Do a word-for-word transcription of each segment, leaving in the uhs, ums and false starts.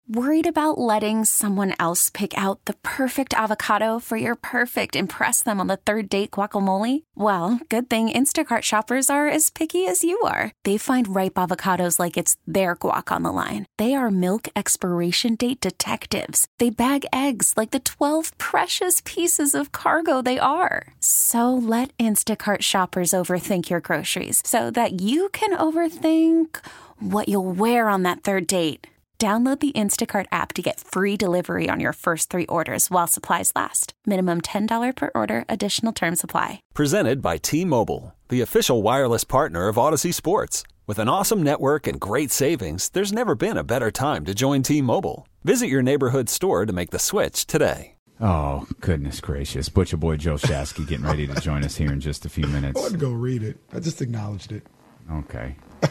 Worried about letting someone else pick out the perfect avocado for your perfect impress them on the third date guacamole? Well, good thing Instacart shoppers are as picky as you are. They find ripe avocados like it's their guac on the line. They are milk expiration date detectives. They bag eggs like the twelve precious pieces of cargo they are. So let Instacart shoppers overthink your groceries so that you can overthink what you'll wear on that third date. Download the Instacart app to get free delivery on your first three orders while supplies last. Minimum ten dollars per order. Additional terms apply. Presented by T-Mobile, the official wireless partner of Odyssey Sports. With an awesome network and great savings, there's never been a better time to join T-Mobile. Visit your neighborhood store to make the switch today. Oh, goodness gracious. Butcher Boy Joe Shasky getting ready to join us here in just a few minutes. I wouldn't go read it. I just acknowledged it. Okay.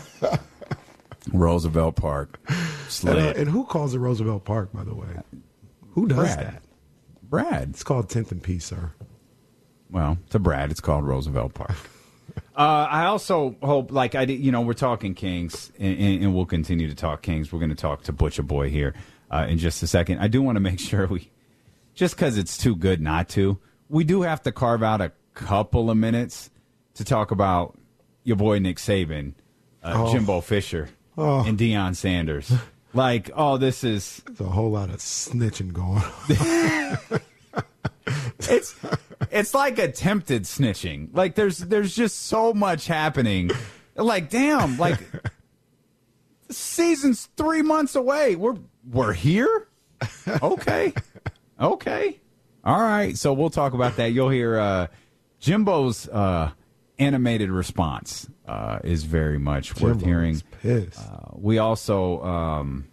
Roosevelt Park. And, uh, and who calls it Roosevelt Park, by the way? Who does Brad. that? Brad. It's called tenth and P, sir. Well, to Brad, it's called Roosevelt Park. uh, I also hope, like, I did, you know, we're talking Kings, and, and, and we'll continue to talk Kings. We're going to talk to Butcher Boy here uh, in just a second. I do want to make sure we, just because it's too good not to, we do have to carve out a couple of minutes to talk about your boy Nick Saban, uh, oh. Jimbo Fisher. Oh. And Deion Sanders. Like, oh, this is... There's a whole lot of snitching going on. it's it's like attempted snitching. Like, there's there's just so much happening. Like, damn, like, the season's three months away. We're, we're here? Okay. Okay. All right, so we'll talk about that. You'll hear uh, Jimbo's... Uh, animated response uh, is very much Jimbo worth hearing. Pissed. Uh, we also um,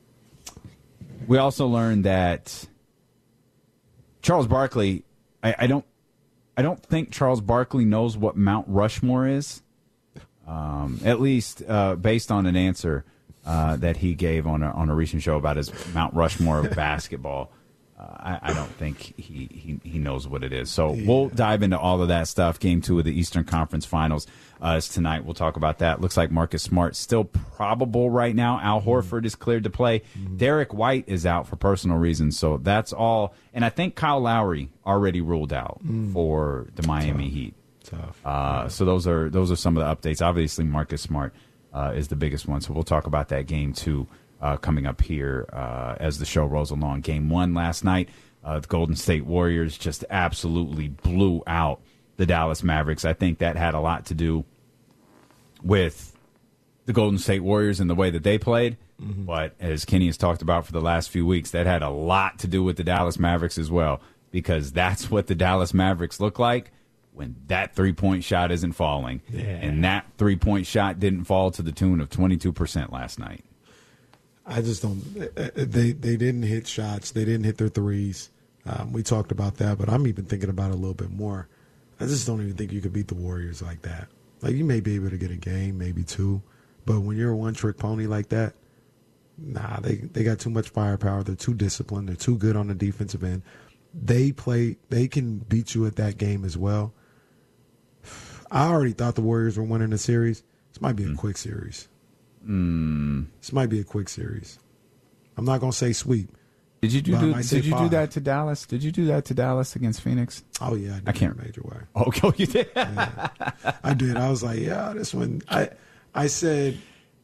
we also learned that Charles Barkley. I, I don't. I don't think Charles Barkley knows what Mount Rushmore is. Um, at least uh, based on an answer uh, that he gave on a, on a recent show about his Mount Rushmore of basketball. Uh, I, I don't think he, he, he knows what it is. So yeah. We'll dive into all of that stuff. Game two of the Eastern Conference Finals uh, is tonight. We'll talk about that. Looks like Marcus Smart still probable right now. Al Horford is cleared to play. Mm-hmm. Derek White is out for personal reasons. So that's all. And I think Kyle Lowry already ruled out mm. for the Miami Tough. Heat. Tough. Uh, yeah. So those are those are some of the updates. Obviously, Marcus Smart uh, is the biggest one. So we'll talk about that game two. Uh, coming up here uh, as the show rolls along. Game one last night, uh, the Golden State Warriors just absolutely blew out the Dallas Mavericks. I think that had a lot to do with the Golden State Warriors and the way that they played. Mm-hmm. But as Kenny has talked about for the last few weeks, that had a lot to do with the Dallas Mavericks as well, because that's what the Dallas Mavericks look like when that three-point shot isn't falling. Yeah. And that three-point shot didn't fall to the tune of twenty-two percent last night. I just don't. They they didn't hit shots. They didn't hit their threes. Um, we talked about that, but I'm even thinking about it a little bit more. I just don't even think you could beat the Warriors like that. Like, you may be able to get a game, maybe two, but when you're a one-trick pony like that, nah, they they got too much firepower. They're too disciplined. They're too good on the defensive end. They play. They can beat you at that game as well. I already thought the Warriors were winning the series. This might be a mm. quick series. Mm. This might be a quick series. I'm not gonna say sweep. Did you do? do did you five. do that to Dallas? Did you do that to Dallas against Phoenix? Oh yeah, I, did I can't. In a major way. Okay, oh, you did. Yeah, I did. I was like, yeah, this one. I I said,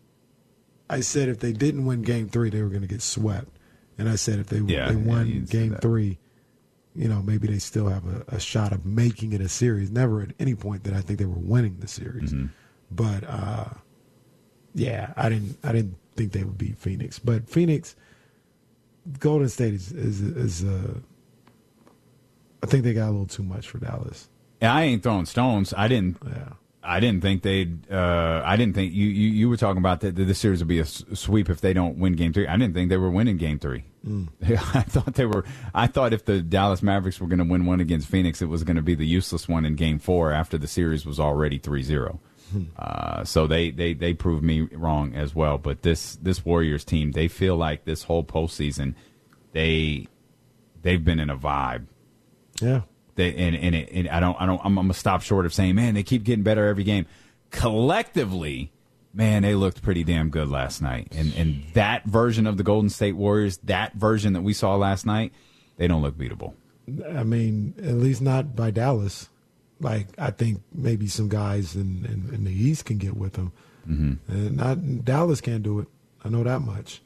I said if they didn't win Game Three, they were going to get swept. And I said if they yeah, they won yeah, Game Three, you know, maybe they still have a, a shot of making it a series. Never at any point did I think they were winning the series, mm-hmm. but uh, yeah, I didn't I didn't think they would beat Phoenix. But Phoenix, Golden State is is, is uh, I think they got a little too much for Dallas. Yeah, I ain't throwing stones. I didn't. Yeah. I didn't think they'd. Uh, I didn't think you, you. You were talking about that the series would be a sweep if they don't win Game Three. I didn't think they were winning Game Three. Mm. I thought they were. I thought if the Dallas Mavericks were going to win one against Phoenix, it was going to be the useless one in Game Four after the series was already three zero. Hmm. Uh, so they, they, they proved me wrong as well. But this this Warriors team, they feel like this whole postseason, they they've been in a vibe. Yeah. They, and and, it, and I don't I don't I'm, I'm gonna stop short of saying, man, they keep getting better every game. Collectively, man, they looked pretty damn good last night. And and that version of the Golden State Warriors, that version that we saw last night, they don't look beatable. I mean, at least not by Dallas. Like, I think maybe some guys in, in, in the East can get with them. Mm-hmm. And not Dallas can't do it. I know that much.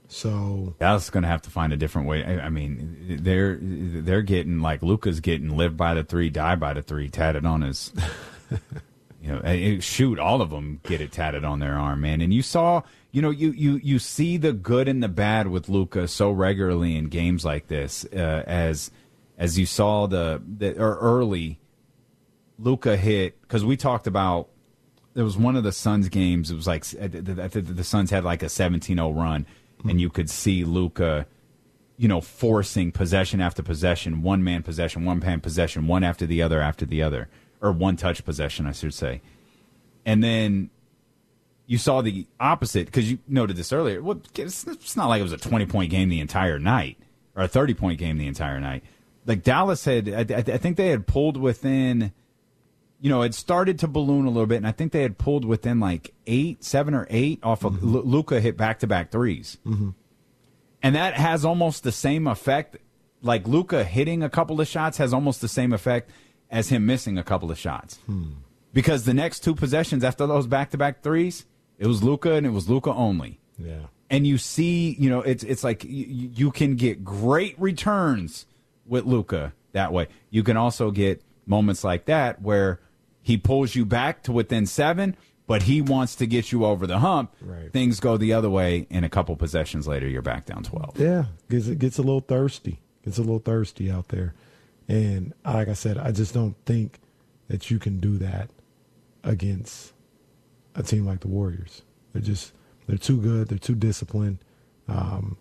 So Dallas is going to have to find a different way. I, I mean, they're they're getting, like, Luka's getting live by the three, die by the three tatted on his – you know, shoot, all of them get it tatted on their arm, man. And you saw, you know, you you you see the good and the bad with Luka so regularly in games like this, uh, as as you saw the, the or early Luka hit, because we talked about there was one of the Suns games. It was like the, the, the Suns had like a seventeen oh run, mm-hmm. and you could see Luka, you know, forcing possession after possession, one man possession, one man possession, one after the other after the other. Or one-touch possession, I should say. And then you saw the opposite, because you noted this earlier. Well, it's, it's not like it was a twenty-point game the entire night, or a thirty-point game the entire night. Like, Dallas had, I, I think they had pulled within, you know, it started to balloon a little bit, and I think they had pulled within like eight, seven or eight off of mm-hmm. Luka hit back-to-back threes. Mm-hmm. And that has almost the same effect. Like, Luka hitting a couple of shots has almost the same effect as him missing a couple of shots. Hmm. Because the next two possessions after those back-to-back threes, it was Luka and it was Luka only. Yeah. And you see, you know, it's it's like you, you can get great returns with Luka that way. You can also get moments like that where he pulls you back to within seven, but he wants to get you over the hump. Right. Things go the other way, and a couple possessions later, you're back down twelve. Yeah, gets, it gets a little thirsty. Gets a little thirsty out there. And like I said, I just don't think that you can do that against a team like the Warriors. They're just they're too good. They're too disciplined. Um,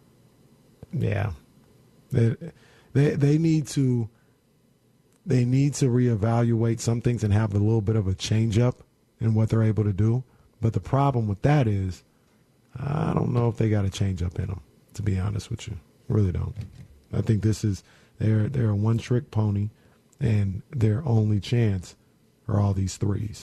yeah, they they they need to they need to reevaluate some things and have a little bit of a change up in what they're able to do. But the problem with that is, I don't know if they got a change up in them. To be honest with you, I really don't. I think this is. They're they're a one-trick pony, and their only chance are all these threes.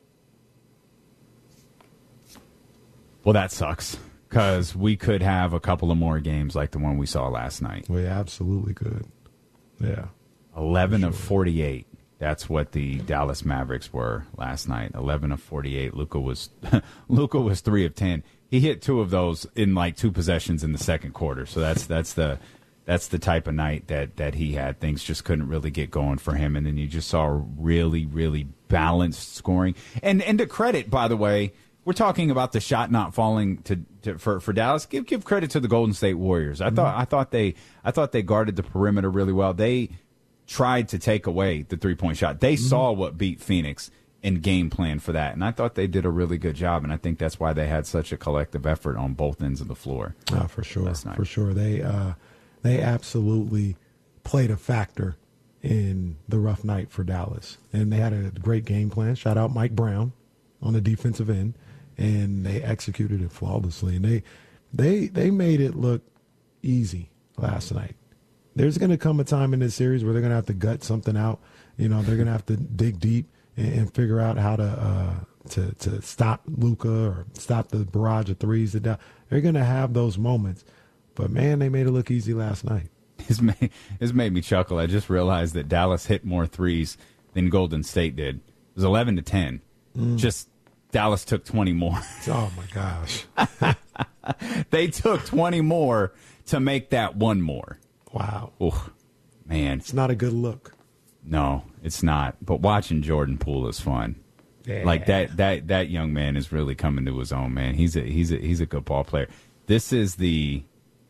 Well, that sucks, because we could have a couple of more games like the one we saw last night. We absolutely could. Yeah. eleven sure. of forty-eight. That's what the Dallas Mavericks were last night. eleven of forty-eight. Luka was Luka was three of ten. He hit two of those in like two possessions in the second quarter. So that's that's the That's the type of night that, that he had. Things just couldn't really get going for him. And then you just saw really, really balanced scoring. And and to credit, by the way, we're talking about the shot not falling to, to for, for Dallas. Give give credit to the Golden State Warriors. I mm-hmm. thought I thought they I thought they guarded the perimeter really well. They tried to take away the three point shot. They mm-hmm. saw what beat Phoenix and game plan for that. And I thought they did a really good job. And I think that's why they had such a collective effort on both ends of the floor. Oh, for sure. For sure. They uh They absolutely played a factor in the rough night for Dallas. And they had a great game plan. Shout out Mike Brown on the defensive end. And they executed it flawlessly. And they they they made it look easy last night. There's going to come a time in this series where they're going to have to gut something out. You know, they're going to have to dig deep and, and figure out how to uh, to to stop Luka or stop the barrage of threes. That they're going to have those moments. But, man, they made it look easy last night. It's made, it's made me chuckle. I just realized that Dallas hit more threes than Golden State did. It was eleven to ten. Mm. Just Dallas took twenty more. Oh, my gosh. They took twenty more to make that one more. Wow. Oh, man. It's not a good look. No, it's not. But watching Jordan Poole is fun. Yeah. Like, that, that, that young man is really coming to his own, man. He's a, he's a, he's a good ball player. This is the...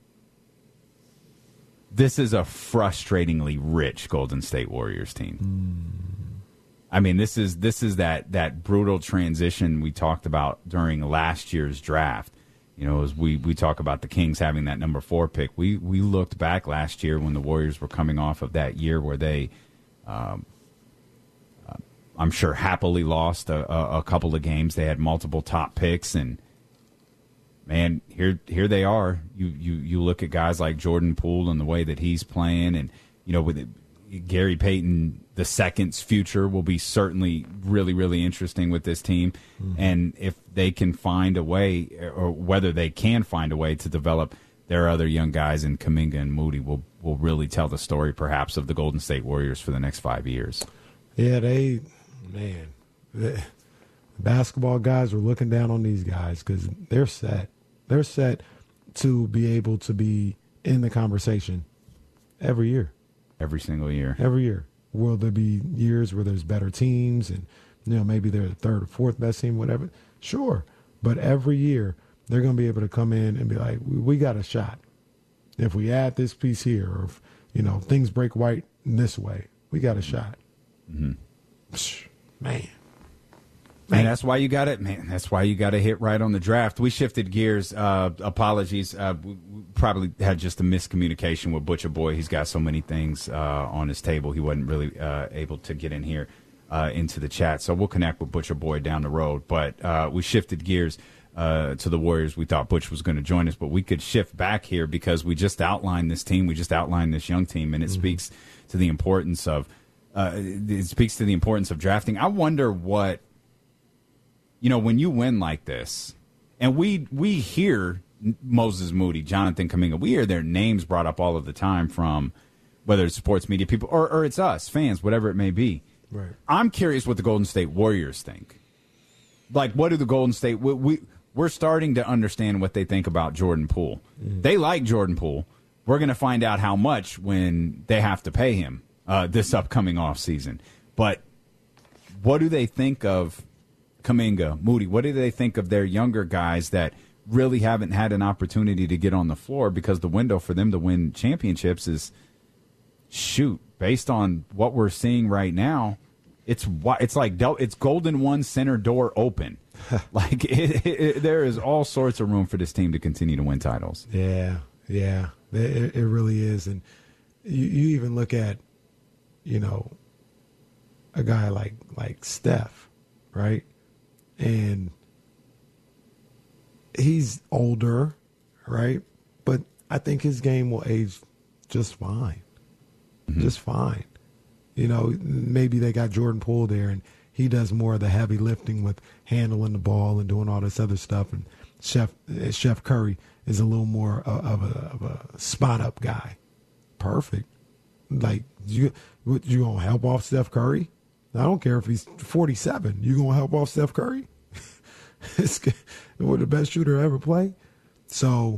This is a frustratingly rich Golden State Warriors team. Mm. I mean, this is this is that that brutal transition we talked about during last year's draft. You know, as we, we talk about the Kings having that number four pick, we we looked back last year when the Warriors were coming off of that year where they, um, uh, I'm sure, happily lost a, a, a couple of games. They had multiple top picks, and man, here here they are. You you you look at guys like Jordan Poole and the way that he's playing, and you know, with Gary Payton the second's future will be certainly really, really interesting with this team. Mm-hmm. And if they can find a way, or whether they can find a way to develop their other young guys in Kuminga and Moody, will will really tell the story perhaps of the Golden State Warriors for the next five years. Yeah, they, man, the basketball guys were looking down on these guys because they're set. They're set to be able to be in the conversation every year. Every single year. Every year. Will there be years where there's better teams and, you know, maybe they're the third or fourth best team, whatever? Sure. But every year they're going to be able to come in and be like, we, we got a shot. If we add this piece here, or if, you know, things break white in this way, we got a shot. Mm-hmm. Man. And that's why you got it, man. That's why you got to hit right on the draft. We shifted gears. Uh, apologies. Uh, we probably had just a miscommunication with Butcher Boy. He's got so many things uh, on his table. He wasn't really uh, able to get in here uh, into the chat. So we'll connect with Butcher Boy down the road. But uh, we shifted gears uh, to the Warriors. We thought Butch was going to join us, but we could shift back here because we just outlined this team. We just outlined this young team, and it mm-hmm. speaks to the importance of uh, it speaks to the importance of drafting. I wonder what. You know, when you win like this, and we we hear Moses Moody, Jonathan Kuminga, we hear their names brought up all of the time from whether it's sports media people or, or it's us, fans, whatever it may be. Right. I'm curious what the Golden State Warriors think. Like, what do the Golden State we, we we're starting to understand what they think about Jordan Poole. Mm. They like Jordan Poole. We're going to find out how much when they have to pay him uh, this upcoming offseason. But what do they think of Kuminga, Moody? What do they think of their younger guys that really haven't had an opportunity to get on the floor because the window for them to win championships is, shoot, based on what we're seeing right now, it's it's like it's golden one center door open. Like it, it, it, there is all sorts of room for this team to continue to win titles. Yeah, yeah, it, it really is. And you, you even look at, you know, a guy like like Steph, right? And he's older, right? But I think his game will age just fine. Mm-hmm. Just fine. You know, maybe they got Jordan Poole there, and he does more of the heavy lifting with handling the ball and doing all this other stuff. And Chef Chef Curry is a little more of a, of a spot-up guy. Perfect. Like, you, you going to help off Steph Curry? I don't care if he's forty-seven. You going to help off Steph Curry? It's we're the best shooter ever play. So,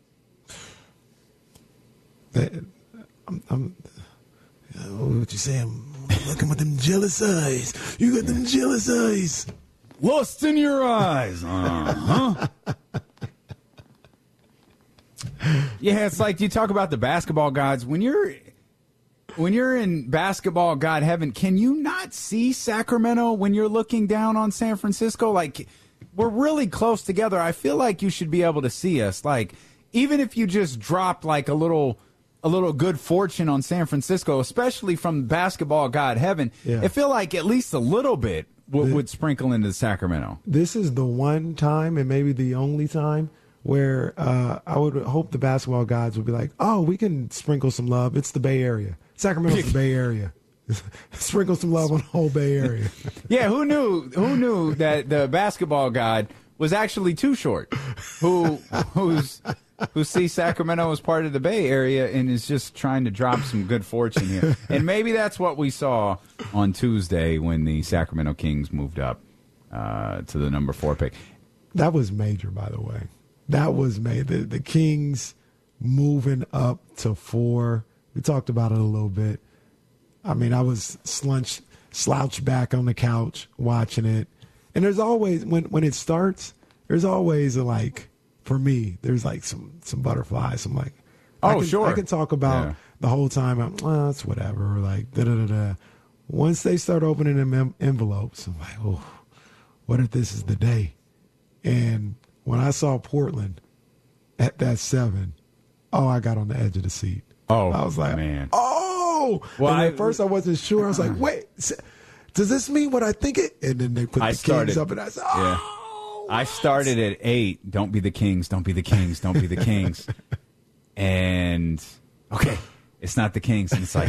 I'm, I'm what you say? I'm looking with them jealous eyes. You got them jealous eyes. Lust in your eyes. Uh-huh. Yeah, it's like you talk about the basketball gods. When you're when you're in basketball god heaven, can you not see Sacramento when you're looking down on San Francisco? Like, we're really close together. I feel like you should be able to see us. Like, even if you just drop like a little a little good fortune on San Francisco, especially from basketball god heaven, yeah. I feel like at least a little bit w- would sprinkle into Sacramento. This is the one time, and maybe the only time, where uh, I would hope the basketball gods would be like, oh, we can sprinkle some love. It's the Bay Area. Sacramento's the Bay Area. Sprinkle some love on the whole Bay Area. Yeah, who knew Who knew that the basketball god was actually Too Short, who who's who sees Sacramento as part of the Bay Area and is just trying to drop some good fortune here. And maybe that's what we saw on Tuesday when the Sacramento Kings moved up uh, to the number four pick. That was major, by the way. That was made. The, the Kings moving up to four. We talked about it a little bit. I mean, I was slunched, slouched back on the couch watching it. And there's always, when, when it starts, there's always a like, for me, there's like some, some butterflies. I'm like, oh, I can, sure. I can talk about yeah. the whole time. I'm, well, it's whatever. Or like, da da da da. Once they start opening them em- envelopes, I'm like, oh, what if this is the day? And when I saw Portland at that seven, oh, I got on the edge of the seat. Oh, I was like, man. Oh, well, and I, at first I wasn't sure. I was like, wait, does this mean what I think it? And then they put I the started, Kings up, and I said, oh. Yeah. I started at eight. Don't be the Kings. Don't be the Kings. Don't be the Kings. And okay, it's not the Kings. And it's like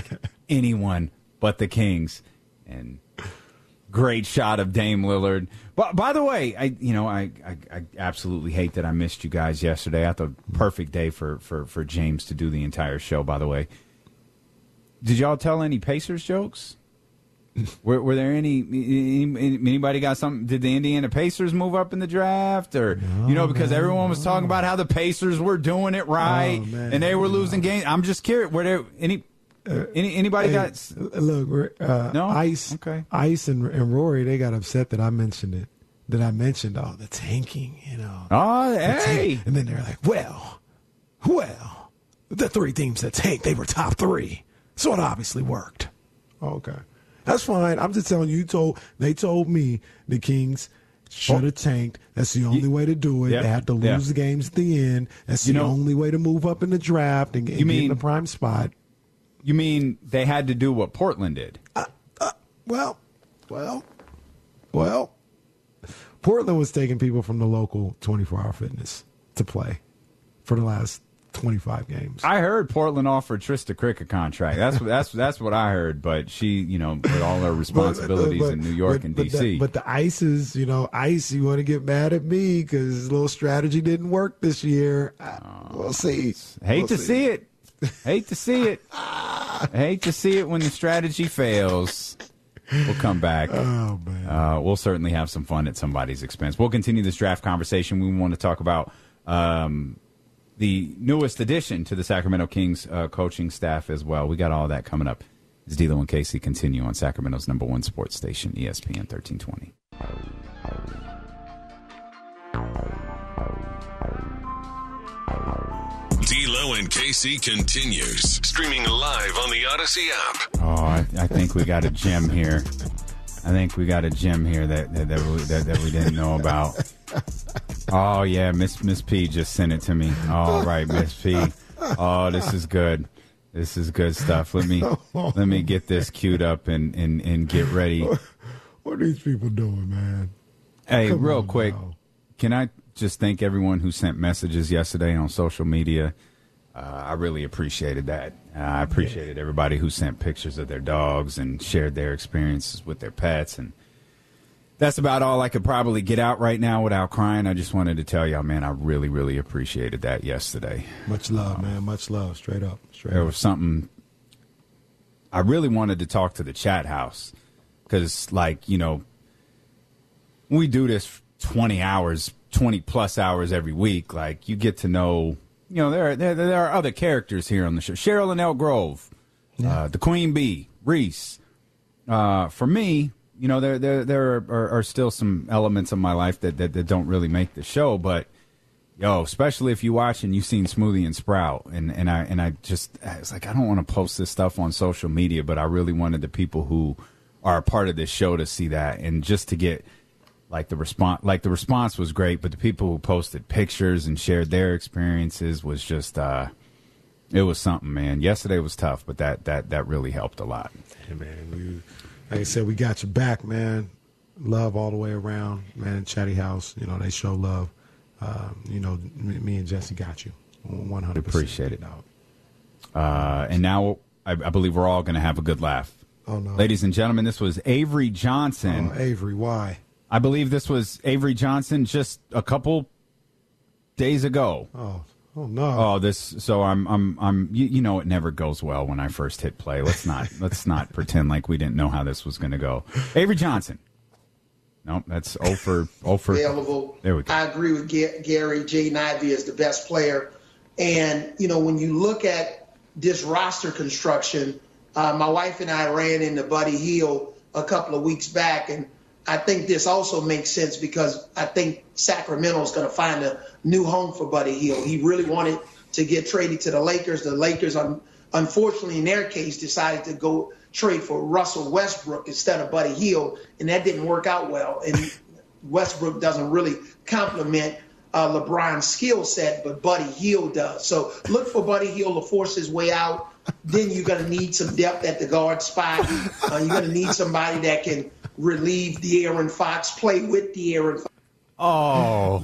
anyone but the Kings. And great shot of Dame Lillard. But by the way, I you know I, I, I absolutely hate that I missed you guys yesterday. I thought perfect day for, for, for James to do the entire show. By the way, did y'all tell any Pacers jokes? Were, were there any, any? Anybody got something? Did the Indiana Pacers move up in the draft, or no, you know, because man, everyone was talking about how the Pacers were doing it right oh, and they were losing games. I'm just curious. Were there any? Uh, any anybody hey, got? Look, uh, no. Ice, okay. Ice and, and Rory, they got upset that I mentioned it. That I mentioned, oh, the tanking, you know. Oh, hey. Tank. And then they're like, well, well, the three teams that tanked, they were top three, so it obviously worked. Okay. That's fine. I'm just telling you, you told they told me the Kings should have tanked. That's the only way to do it. Yep. They had to lose yeah. the games at the end. That's you the know, only way to move up in the draft and, and you mean, get in the prime spot. You mean they had to do what Portland did? Uh, uh, well, well, well. Portland was taking people from the local twenty-four hour fitness to play for the last twenty-five games. I heard Portland offered Trista Crick a contract. That's that's that's what I heard. But she, you know, with all her responsibilities but, but, in New York but, and D C. But the, but the Ices, you know, Ice, you want to get mad at me because his little strategy didn't work this year. Oh, we'll see. Hate we'll to see. see it. Hate to see it. Hate to see it when the strategy fails. We'll come back. Oh, man. Uh, we'll certainly have some fun at somebody's expense. We'll continue this draft conversation. We want to talk about um, the newest addition to the Sacramento Kings uh, coaching staff as well. We got all that coming up as D'Lo and Casey continue on Sacramento's number one sports station, E S P N thirteen twenty. D'Lo and Casey continues, streaming live on the Odyssey app. Oh, I, I think we got a gem here. I think we got a gem here that that, that, we, that, that we didn't know about. Oh, yeah, Miss Miss P just sent it to me. All right, Miss P. Oh, this is good. This is good stuff. Let me let me get this queued up and, and, and get ready. What are these people doing, man? Hey, Come real on, quick, now. Can I just thank everyone who sent messages yesterday on social media? Uh, I really appreciated that. Uh, I appreciated yeah. everybody who sent pictures of their dogs and shared their experiences with their pets. And that's about all I could probably get out right now without crying. I just wanted to tell y'all, man, I really, really appreciated that yesterday. Much love, um, man. Much love. Straight up. Straight there up. was something I really wanted to talk to the chat house because, like, you know, we do this twenty hours, twenty plus hours every week. Like, you get to know. You know, there are, there, there are other characters here on the show. Cheryl and Elk Grove, yeah. uh, the Queen Bee, Reese. Uh, for me, you know, there there there are, are still some elements of my life that, that, that don't really make the show. But, yo, especially if you watch and you've seen Smoothie and Sprout. And, and, I, and I just, it's like, I don't want to post this stuff on social media, but I really wanted the people who are a part of this show to see that. And just to get... Like the response, like the response was great, but the people who posted pictures and shared their experiences was just, uh, it was something, man. Yesterday was tough, but that that that really helped a lot. Hey, man, we, like I said, we got your back, man. Love all the way around, man. Chatty House, you know, they show love. Um, you know, me, me and Jesse got you, one hundred percent. Appreciate it. Uh, and now I, I believe we're all going to have a good laugh. Oh no, ladies and gentlemen, this was Avery Johnson. Oh, Avery, why? I believe this was Avery Johnson just a couple days ago. Oh, oh no! Oh, this. So I'm, I'm, I'm. You, you know, it never goes well when I first hit play. Let's not, let's not pretend like we didn't know how this was going to go. Avery Johnson. Nope, that's oh for oh for. Available. There we go. I agree with G- Gary. Jaden Ivey is the best player, and you know when you look at this roster construction, uh, my wife and I ran into Buddy Hield a couple of weeks back, and I think this also makes sense because I think Sacramento is going to find a new home for Buddy Hield. He really wanted to get traded to the Lakers. The Lakers, un- unfortunately, in their case, decided to go trade for Russell Westbrook instead of Buddy Hield, and that didn't work out well. And Westbrook doesn't really complement uh, LeBron's skill set, but Buddy Hield does. So look for Buddy Hield to force his way out. Then you're going to need some depth at the guard spot. Uh, you're going to need somebody that can relieve De'Aaron Fox, play with De'Aaron Fox. Oh,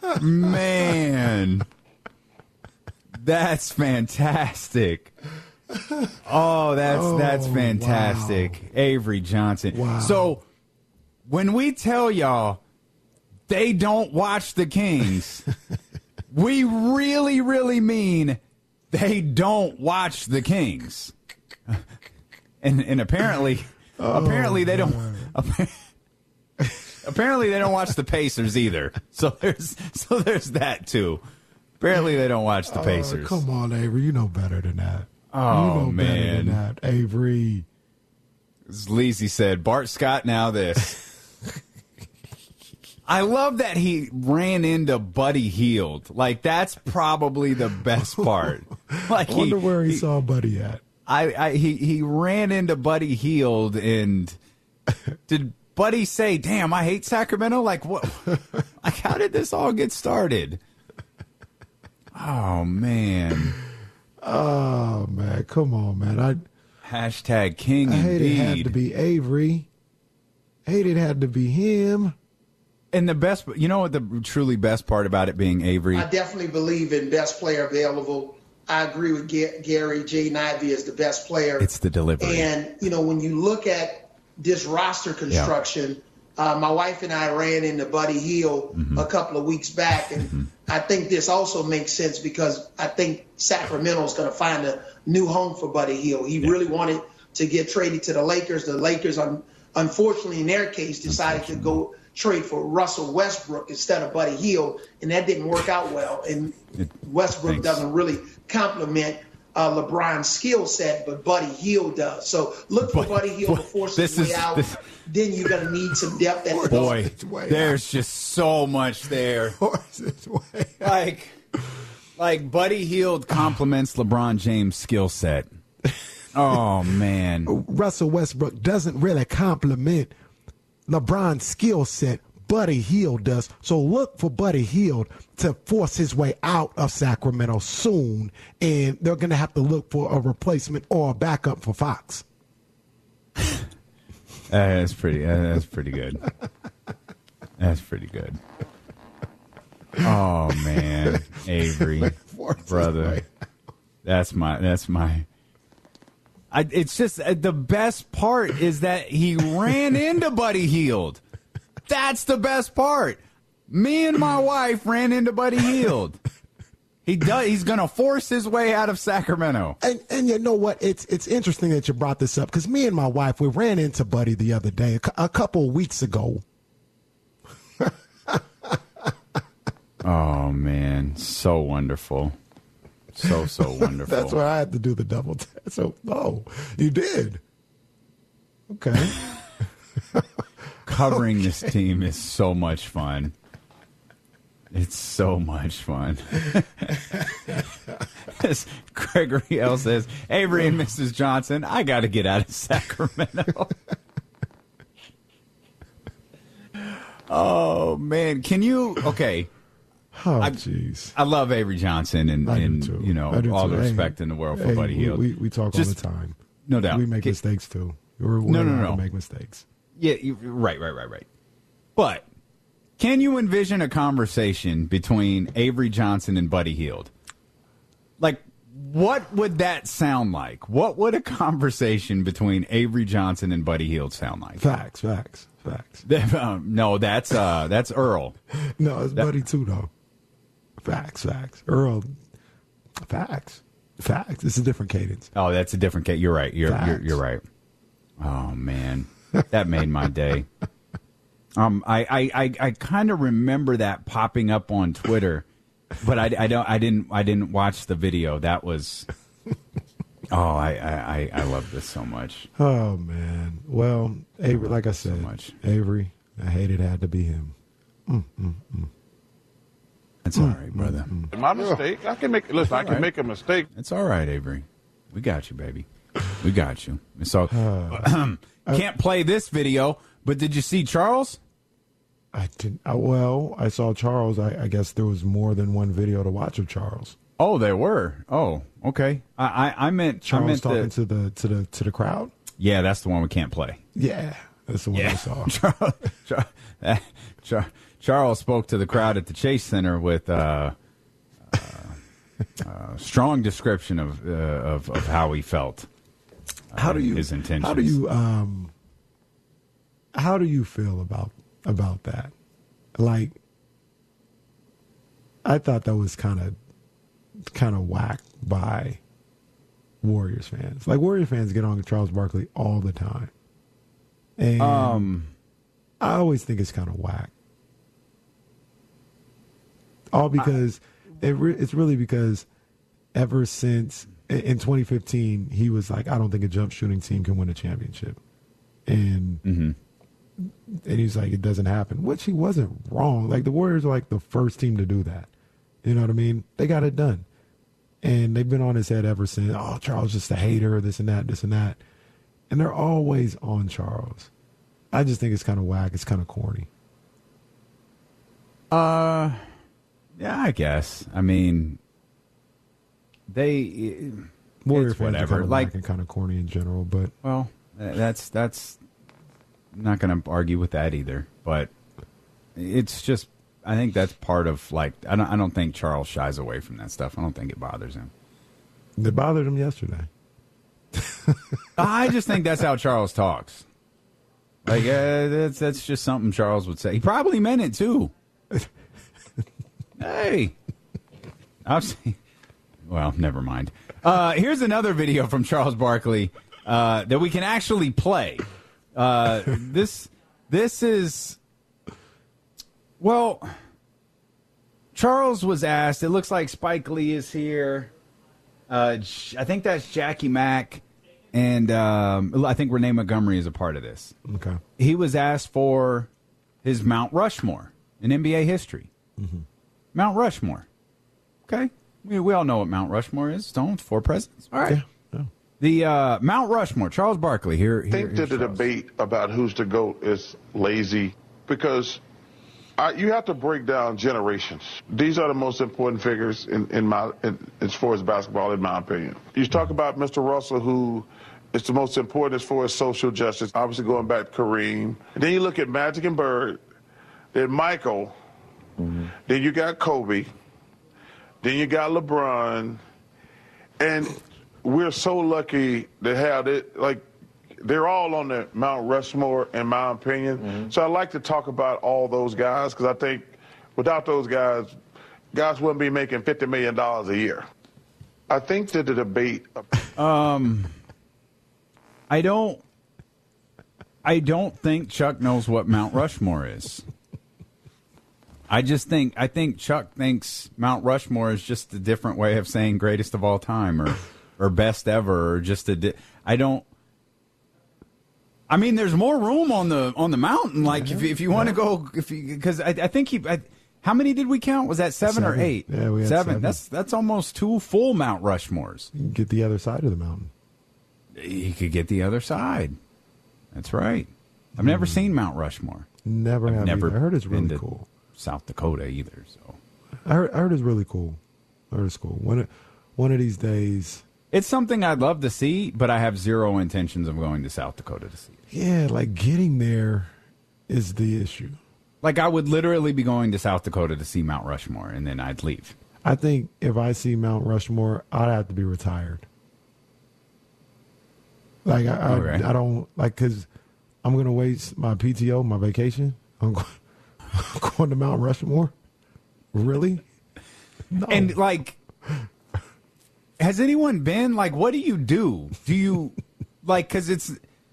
man. That's fantastic. Oh, that's Oh, that's fantastic. wow. Avery Johnson. Wow. So when we tell y'all they don't watch the Kings, we really, really mean they don't watch the Kings. And and apparently Oh, apparently they don't apparently they don't watch the Pacers either. So there's so there's that too. Apparently they don't watch the Pacers. Oh, come on, Avery. You know better than that. Oh, you know man. better than that, Avery. As Leezy said, Bart Scott, now this. I love that he ran into Buddy Hield. Like, that's probably the best part. Like I wonder he, where he, he saw Buddy at. I, I he he ran into Buddy Hield, and did Buddy say, "Damn, I hate Sacramento"? Like, what? Like, how did this all get started? Oh man. Oh, man. Come on, man. I Hashtag King I hate indeed. it had to be Avery. Hate it had to be him. And the best, you know what the truly best part about it being Avery? I definitely believe in best player available. I agree with Ga- Gary. Jaden Ivey is the best player. It's the delivery. And, you know, when you look at this roster construction, uh, my wife and I ran into Buddy Hield Mm-hmm. a couple of weeks back. And Mm-hmm. I think this also makes sense because I think Sacramento is going to find a new home for Buddy Hield. He Yeah. really wanted to get traded to the Lakers. The Lakers, un- unfortunately, in their case, decided to go trade for Russell Westbrook instead of Buddy Hield, and that didn't work out well. And It- Westbrook thanks. doesn't really complement uh, LeBron's skill set, but Buddy Hield does. So look for Boy, Buddy Hield to boy, force this his way is- out. this- Then you're going to need some depth at the Boy, It's way there's just so much there. Horse is way out. Like, like Buddy Hield complements LeBron James' skill set. Oh man, Russell Westbrook doesn't really compliment LeBron's skill set. Buddy Hield does. So look for Buddy Hield to force his way out of Sacramento soon, and they're going to have to look for a replacement or a backup for Fox. that's pretty. That's pretty good. That's pretty good. Oh man, Avery, Force his brother, way. that's my. That's my. I, it's just uh, the best part is that he ran into Buddy Hield. That's the best part. Me and my wife ran into Buddy Hield. He does. He's going to force his way out of Sacramento. And and you know what? It's it's interesting that you brought this up because me and my wife, we ran into Buddy the other day, a, cou- a couple of weeks ago. Oh man, so wonderful, so so wonderful. That's why I had to do the double test. So, oh, you did. Okay. Covering this team is so much fun. It's so much fun. As Gregory L says, Avery and Missus Johnson, I got to get out of Sacramento. Oh man, can you? Okay. Oh, I- jeez. I love Avery Johnson and, I do and too. you know, I do all too. the Hey, respect in the world for hey, Buddy we- Hield. We, we talk Just- all the time. No doubt. We make Can- mistakes too. We're, we're No, no, allowed no. to make mistakes. Yeah, you, right, right, right, right. But can you envision a conversation between Avery Johnson and Buddy Hield? Like, what would that sound like? What would a conversation between Avery Johnson and Buddy Hield sound like? Facts, facts, facts. Um, no, that's uh, that's Earl. No, it's That- Buddy too, though. Facts, facts. Earl, facts, facts. It's a different cadence. Oh, that's a different case. You're right. You're, you're Facts. you're right. Oh man, that made my day. Um, I I I, I kind of remember that popping up on Twitter, but I, I don't I didn't I didn't watch the video. That was. Oh, I I I, I love this so much. Oh man. Well, Avery, like I so said, much. Avery, I hate it had to be him. It's all right, brother. My mistake. I can make. Listen, I can right. make a mistake. It's all right, Avery. We got you, baby. We got you. So can't play this video, but did you see Charles? I didn't. Uh, well, I saw Charles. I, I guess there was more than one video to watch of Charles. Oh, there were. Oh, okay. I I, I meant Charles I meant talking the, to the to the to the crowd. yeah, that's the one we can't play. Yeah, that's the one I Yeah, saw. Charles, Char, Char, Charles spoke to the crowd at the Chase Center with uh, uh, uh, strong description of, uh, of of how he felt. Uh, How do you his intentions? How do you um? How do you feel about about that? Like, I thought that was kind of kind of whack by Warriors fans. Like, Warrior fans get on Charles Barkley all the time, and Um, I always think it's kind of whack. All because it re- it's really because ever since in twenty fifteen he was like, I don't think a jump shooting team can win a championship, and mm-hmm. and he's like, it doesn't happen, which he wasn't wrong. Like, the Warriors are like the first team to do that. You know what I mean? They got it done, and they've been on his head ever since. Oh, Charles just a hater, this and that, this and that, and they're always on Charles. I just think it's kind of whack. It's kind of corny. Uh, yeah, I guess. I mean, they Warrior it's fans whatever. are kind of Like, whack and kind of corny in general, but well, that's that's I'm not going to argue with that either. But it's just, I think that's part of, like, I don't I don't think Charles shies away from that stuff. I don't think it bothers him. it bothered him yesterday. I just think that's how Charles talks. Like, uh, that's that's just something Charles would say. He probably meant it too. Hey, I've seen. Well, never mind. Uh, here's another video from Charles Barkley uh, that we can actually play. Uh, this this is well. Charles was asked. It looks like Spike Lee is here. Uh, I think that's Jackie Mack. And um, I think Renee Montgomery is a part of this. Okay. He was asked for his Mount Rushmore in N B A history. Mm-hmm. Mount Rushmore. Okay. We, we all know what Mount Rushmore is. Stone, four presidents. All right. Yeah. Yeah. The uh, Mount Rushmore, Charles Barkley. Here, here I think that the Charles. debate about who's the GOAT is lazy because I, you have to break down generations. These are the most important figures in, in my in, as far as basketball, in my opinion. You talk about Mister Russell, who is the most important as far as social justice, obviously going back to Kareem. And then you look at Magic and Bird, then Michael, mm-hmm. then you got Kobe, then you got LeBron, and we're so lucky to have it. Like, they're all on the Mount Rushmore, in my opinion. Mm-hmm. So I like to talk about all those guys because I think without those guys, guys wouldn't be making fifty million dollars a year. I think that the debate. Um, I don't. I don't think Chuck knows what Mount Rushmore is. I just think I think Chuck thinks Mount Rushmore is just a different way of saying greatest of all time or or best ever or just a. Di- I don't. I mean, there's more room on the on the mountain. Like, if if you want to go, if because I, I think he. I, how many did we count? Was that seven, seven. or eight? Yeah, we had seven. seven. That's that's almost two full Mount Rushmores. You can get the other side of the mountain. He could get the other side. That's right. I've never seen Mount Rushmore. Never I've have. never Either. I heard it's been really to cool. South Dakota either. So I heard, I heard it's really cool. I heard it's cool. One of, one of these days. it's something I'd love to see, but I have zero intentions of going to South Dakota to see it. Yeah, like getting there is the issue. Like, I would literally be going to South Dakota to see Mount Rushmore, and then I'd leave. I think if I see Mount Rushmore, I'd have to be retired. Like, I, I, Okay. I don't, like, because I'm going to waste my P T O, my vacation. I'm going, I'm going to Mount Rushmore? Really? No. And, like, has anyone been? Like, what do you do? Do you, like, because it's,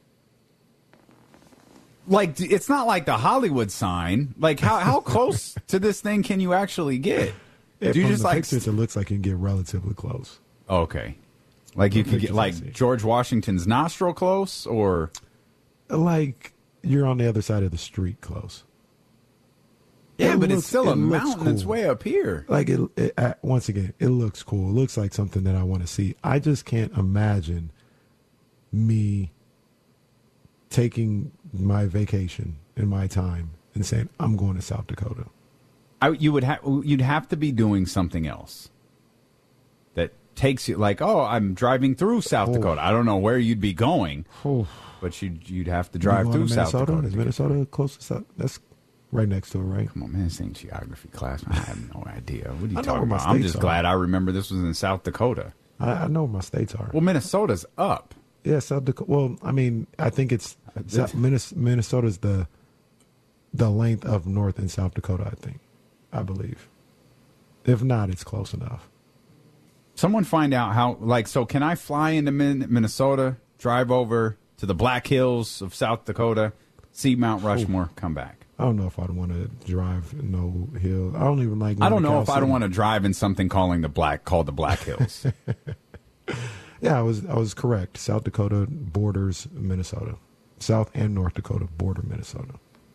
like, it's not like the Hollywood sign. Like, how, how close to this thing can you actually get? Yeah, do you from just, the like, pictures, it looks like you can get relatively close. okay. Like, you The can get, pictures I like, see. George Washington's nostril close, or? Like, you're on the other side of the street close. Yeah, It but looks- it's still a it looks mountain that's cool. way up here. Like, it, it uh, once again, it looks cool. It looks like something that I want to see. I just can't imagine me taking my vacation and my time and saying, I'm going to South Dakota. I, you would have you'd have to be doing something else that takes you, like, oh, I'm driving through South Oh. Dakota. I don't know where you'd be going, Oh, but you'd you'd have to drive you through going to South Minnesota? Dakota. Is to get- Minnesota close to South? That's Right next to it, right? Come on, man. This ain't geography class. I have no idea. What are you I know talking where my about? I'm states just are. glad I remember this was in South Dakota. I, I know where my states are. Well, Minnesota's up. Yeah, South Dakota. Well, I mean, I think it's South, Minnes- Minnesota's the the length of North and South Dakota. I think, I believe. If not, it's close enough. Someone find out how. Like, so can I fly into Min- Minnesota, drive over to the Black Hills of South Dakota, see Mount Rushmore, Ooh. come back? I don't know if I'd want to drive no hill. I don't even like. I don't know if I'd want to drive in something calling the black called the Black Hills. Yeah, I was I was correct. South Dakota borders Minnesota. South and North Dakota border Minnesota.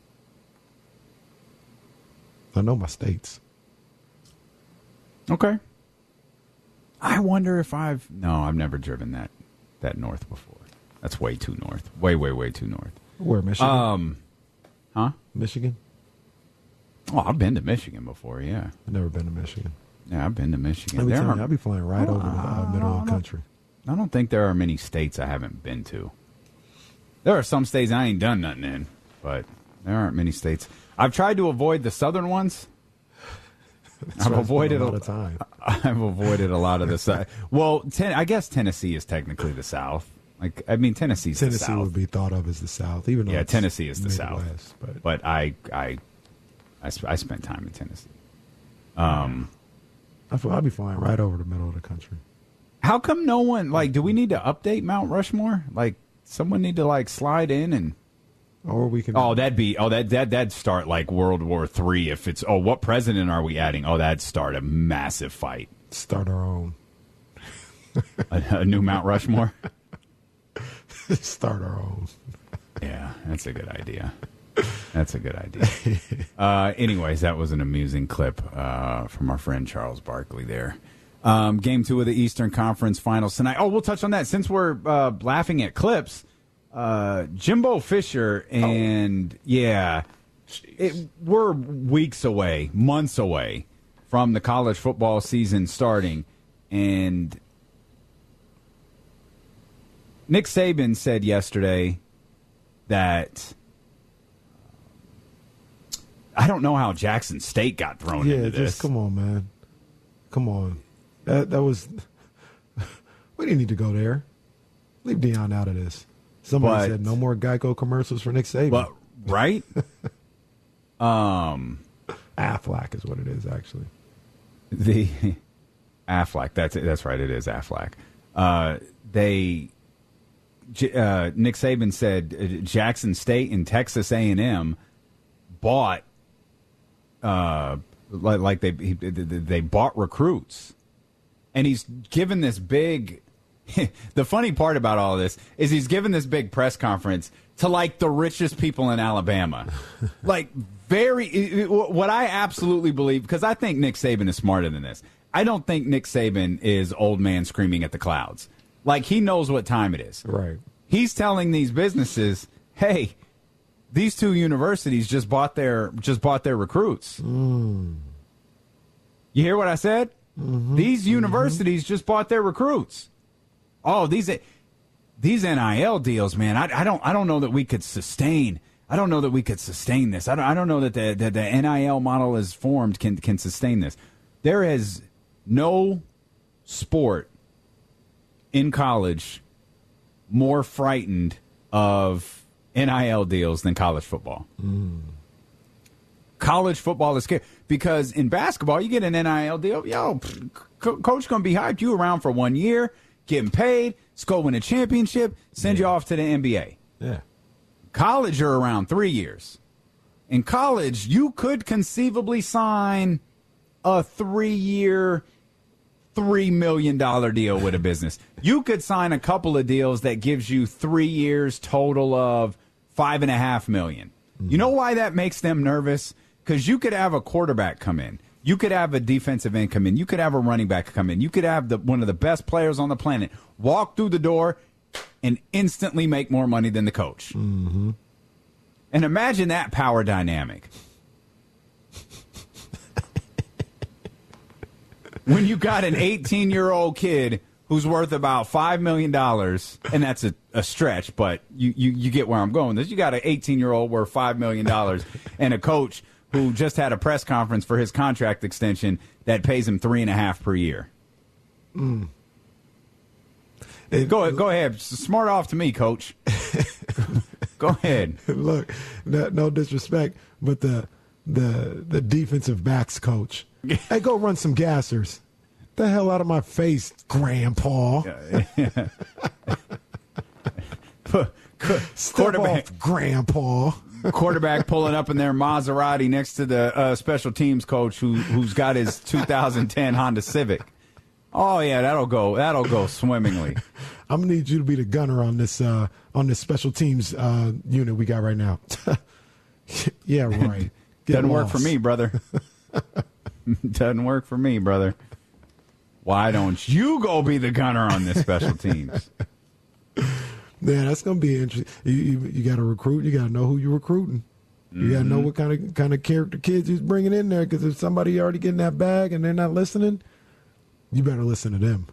I know my states. Okay. I wonder if I've no, I've never driven that that north before. That's way too north. Way, way, way too north. Where, Michigan? Um, huh? Michigan? Oh, I've been to Michigan before. Yeah, I've never been to Michigan. Yeah, I've been to Michigan. Let me there tell are, you, I'll be flying right oh, over the uh, middle of the country. I don't think there are many states I haven't been to. There are some states I ain't done nothing in, but there aren't many states. I've tried to avoid the southern ones. I've avoided a lot of time. I've avoided a lot of the south. Well, ten, I guess Tennessee is technically the South. Like, I mean, Tennessee's Tennessee the South. would be thought of as the South, even though yeah, it's Tennessee is the Midwest, South. But, but I, I, I, sp- I spent time in Tennessee. Um, I feel, I'll be flying right over the middle of the country. How come no one, like, do we need to update Mount Rushmore? Like, someone need to, like, slide in and... Or we can... Oh, that'd be... Oh, that, that, that'd start, like, World War Three if it's... Oh, what president are we adding? Oh, that'd start a massive fight. Start our own. a, a new Mount Rushmore? Start our own. Yeah, that's a good idea. That's a good idea. Uh, anyways, that was an amusing clip uh, from our friend Charles Barkley there. Um, game two of the Eastern Conference Finals tonight. Oh, we'll touch on that. Since we're uh, laughing at clips, uh, Jimbo Fisher and, oh. yeah, it, we're weeks away, months away from the college football season starting. And Nick Saban said yesterday that I don't know how Jackson State got thrown yeah, into this. Just come on, man. Come on. That that was we didn't need to go there. Leave Deion out of this. Somebody But- said no more Geico commercials for Nick Saban. But right? um, Aflac is what it is, actually. the Aflac. That's it. That's right. It is Aflac. Uh, they J- uh, Nick Saban said uh, Jackson State and Texas A and M bought uh, like, like they he, they bought recruits, and he's given this big. The funny part about all of this is he's given this big press conference to like the richest people in Alabama, like very what I absolutely believe, because I think Nick Saban is smarter than this. I don't think Nick Saban is old man screaming at the clouds. Like, he knows what time it is. Right. He's telling these businesses, "Hey, these two universities just bought their just bought their recruits." Mm. You hear what I said? Mm-hmm. These universities mm-hmm. just bought their recruits. Oh, these these N I L deals, man. I, I don't I don't know that we could sustain. I don't know that we could sustain this. I don't I don't know that the the, the N I L model is formed can can sustain this. There is no sport in college more frightened of N I L deals than college football. Mm. College football is scary because in basketball you get an N I L deal. Yo, co- coach gonna be hyped you around for one year. Getting paid, let's go win a championship, send yeah. you off to the N B A. Yeah. College, you're around three years. In college, you could conceivably sign a three-year, three million dollars deal with a business. You could sign a couple of deals that gives you three years total of five and a half million. Mm-hmm. You know why that makes them nervous? Because you could have a quarterback come in. You could have a defensive end come in. You could have a running back come in. You could have the, one of the best players on the planet walk through the door and instantly make more money than the coach. Mm-hmm. And imagine that power dynamic. When you got an eighteen-year-old kid who's worth about five million dollars, and that's a, a stretch, but you, you, you get where I'm going. You got an eighteen-year-old worth five million dollars and a coach who just had a press conference for his contract extension that pays him three and a half per year. Mm. It, go, go ahead. Smart off to me, Coach. Go ahead. Look, no, no disrespect, but the the the defensive backs coach. Hey, go run some gassers. The hell out of my face, Grandpa. Yeah. Step Quarterback. off, Grandpa. Quarterback pulling up in their Maserati next to the uh, special teams coach who who's got his two thousand ten Honda Civic. Oh yeah, that'll go. That'll go swimmingly. I'm gonna need you to be the gunner on this uh, on this special teams uh, unit we got right now. Yeah, right. Get Doesn't lost. work for me, brother. Doesn't work for me, brother. Why don't you go be the gunner on this special teams? Yeah, that's gonna be interesting. You, you, you got to recruit. You got to know who you're recruiting. You mm-hmm. got to know what kind of kind of character kids you're bringing in there. Because if somebody already getting that bag and they're not listening, you better listen to them.